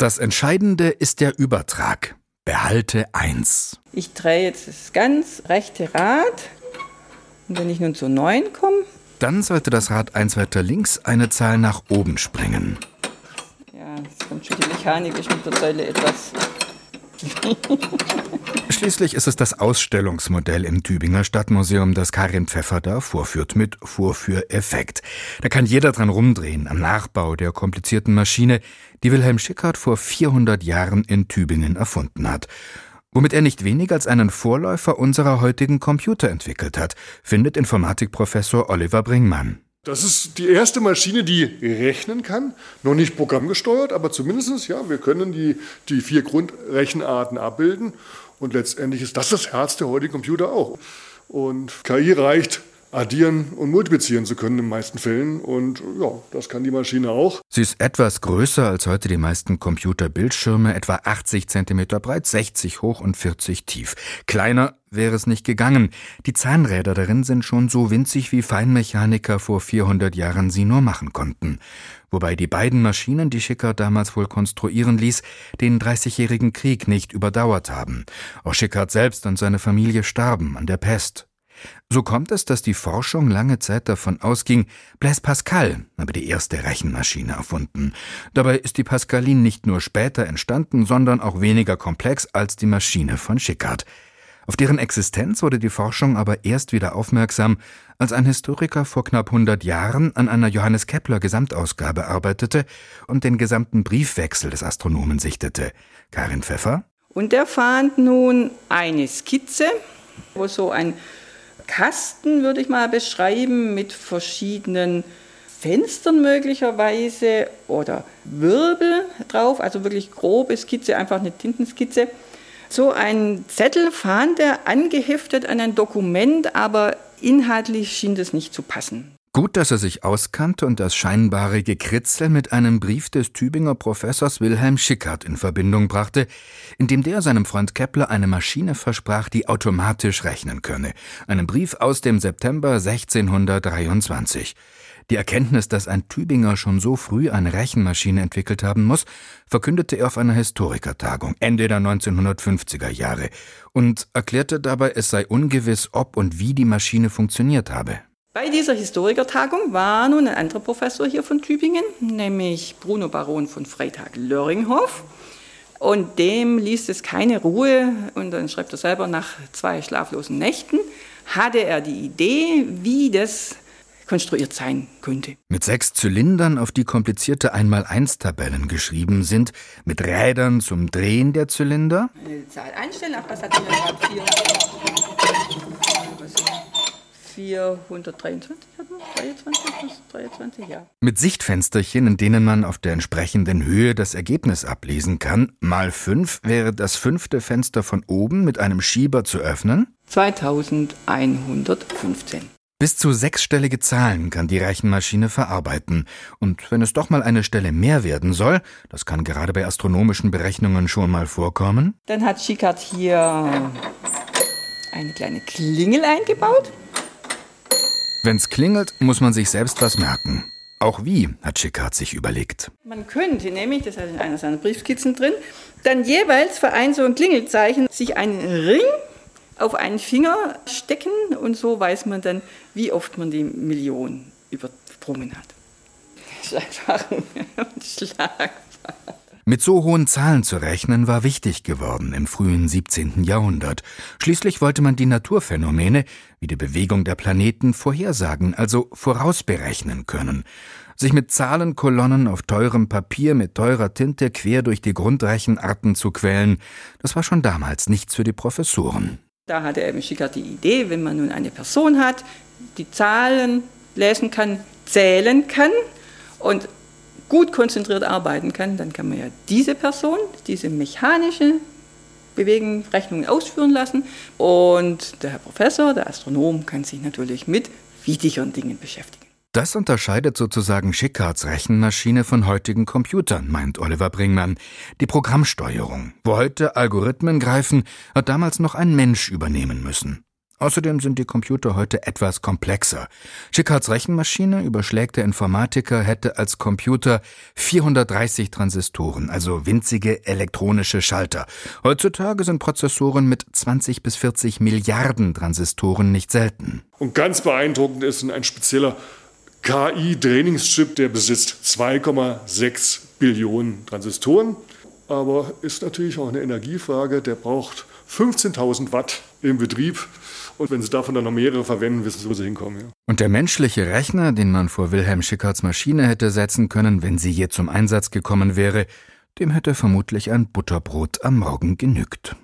Das Entscheidende ist der Übertrag. Behalte 1. Ich drehe jetzt das ganz rechte Rad. Und wenn ich nun zu 9 komme, dann sollte das Rad 1 weiter links eine Zahl nach oben springen. Ja, jetzt kommt schon die Mechanik, ist mit der Säule etwas. Schließlich ist es das Ausstellungsmodell im Tübinger Stadtmuseum, das Karin Pfeffer da vorführt, mit Vorführeffekt. Da kann jeder dran rumdrehen, am Nachbau der komplizierten Maschine, die Wilhelm Schickhardt vor 400 Jahren in Tübingen erfunden hat. Womit er nicht weniger als einen Vorläufer unserer heutigen Computer entwickelt hat, findet Informatikprofessor Oliver Bringmann. Das ist die erste Maschine, die rechnen kann, noch nicht programmgesteuert, aber zumindest, ja, wir können die 4 Grundrechenarten abbilden und letztendlich ist das Herz der heutigen Computer auch. Und KI reicht, addieren und multiplizieren zu können in den meisten Fällen und ja, das kann die Maschine auch. Sie ist etwas größer als heute die meisten Computerbildschirme, etwa 80 cm breit, 60 hoch und 40 tief. Kleiner wäre es nicht gegangen. Die Zahnräder darin sind schon so winzig, wie Feinmechaniker vor 400 Jahren sie nur machen konnten. Wobei die beiden Maschinen, die Schickhardt damals wohl konstruieren ließ, den 30-jährigen Krieg nicht überdauert haben. Auch Schickhardt selbst und seine Familie starben an der Pest. So kommt es, dass die Forschung lange Zeit davon ausging, Blaise Pascal habe die erste Rechenmaschine erfunden. Dabei ist die Pascaline nicht nur später entstanden, sondern auch weniger komplex als die Maschine von Schickhardt. Auf deren Existenz wurde die Forschung aber erst wieder aufmerksam, als ein Historiker vor knapp 100 Jahren an einer Johannes Kepler Gesamtausgabe arbeitete und den gesamten Briefwechsel des Astronomen sichtete. Karin Pfeffer? Und er fand nun eine Skizze, wo so ein Kasten, würde ich mal beschreiben, mit verschiedenen Fenstern möglicherweise oder Wirbel drauf, also wirklich grobe Skizze, einfach eine Tintenskizze. So ein Zettel fand er angeheftet an ein Dokument, aber inhaltlich schien das nicht zu passen. Gut, dass er sich auskannte und das scheinbare Gekritzel mit einem Brief des Tübinger Professors Wilhelm Schickhardt in Verbindung brachte, in dem der seinem Freund Kepler eine Maschine versprach, die automatisch rechnen könne. Einen Brief aus dem September 1623. Die Erkenntnis, dass ein Tübinger schon so früh eine Rechenmaschine entwickelt haben muss, verkündete er auf einer Historikertagung Ende der 1950er Jahre und erklärte dabei, es sei ungewiss, ob und wie die Maschine funktioniert habe. Bei dieser Historikertagung war nun ein anderer Professor hier von Tübingen, nämlich Bruno Baron von Freytag-Löringhoff. Und dem ließ es keine Ruhe, und dann schreibt er selber, nach 2 schlaflosen Nächten hatte er die Idee, wie das konstruiert sein könnte. Mit 6 Zylindern, auf die komplizierte 1x1-Tabellen geschrieben sind, mit Rädern zum Drehen der Zylinder. Eine Zahl einstellen, ach, was hat mir gerade 423, 23, ja. Mit Sichtfensterchen, in denen man auf der entsprechenden Höhe das Ergebnis ablesen kann. Mal 5 wäre das 5. Fenster von oben mit einem Schieber zu öffnen. 2115. Bis zu 6-stellige Zahlen kann die Rechenmaschine verarbeiten. Und wenn es doch mal eine Stelle mehr werden soll, das kann gerade bei astronomischen Berechnungen schon mal vorkommen. Dann hat Schickhardt hier eine kleine Klingel eingebaut. Wenn's klingelt, muss man sich selbst was merken. Auch wie, hat Schickhardt sich überlegt. Man könnte nämlich, das hat in einer seiner Briefskizzen drin, dann jeweils für ein so ein Klingelzeichen sich einen Ring auf einen Finger stecken und so weiß man dann, wie oft man die Million übersprungen hat. Das ist einfach unschlagbar. Mit so hohen Zahlen zu rechnen war wichtig geworden im frühen 17. Jahrhundert. Schließlich wollte man die Naturphänomene, wie die Bewegung der Planeten, vorhersagen, also vorausberechnen können. Sich mit Zahlenkolonnen auf teurem Papier mit teurer Tinte quer durch die Grundrechenarten zu quälen, das war schon damals nichts für die Professoren. Da hatte eben Schickhardt die Idee, wenn man nun eine Person hat, die Zahlen lesen kann, zählen kann und gut konzentriert arbeiten kann, dann kann man ja diese Person, diese mechanische Bewegung, Rechnungen ausführen lassen. Und der Herr Professor, der Astronom, kann sich natürlich mit wichtigeren Dingen beschäftigen. Das unterscheidet sozusagen Schickhardts Rechenmaschine von heutigen Computern, meint Oliver Bringmann. Die Programmsteuerung. Wo heute Algorithmen greifen, hat damals noch ein Mensch übernehmen müssen. Außerdem sind die Computer heute etwas komplexer. Schickhards Rechenmaschine, überschlägt der Informatiker, hätte als Computer 430 Transistoren, also winzige elektronische Schalter. Heutzutage sind Prozessoren mit 20 bis 40 Milliarden Transistoren nicht selten. Und ganz beeindruckend ist ein spezieller KI-Trainingschip, der besitzt 2,6 Billionen Transistoren. Aber ist natürlich auch eine Energiefrage, der braucht 15.000 Watt im Betrieb. Und wenn Sie davon dann noch mehrere verwenden, wissen Sie, wo Sie hinkommen. Ja. Und der menschliche Rechner, den man vor Wilhelm Schickhards Maschine hätte setzen können, wenn sie je zum Einsatz gekommen wäre, dem hätte vermutlich ein Butterbrot am Morgen genügt.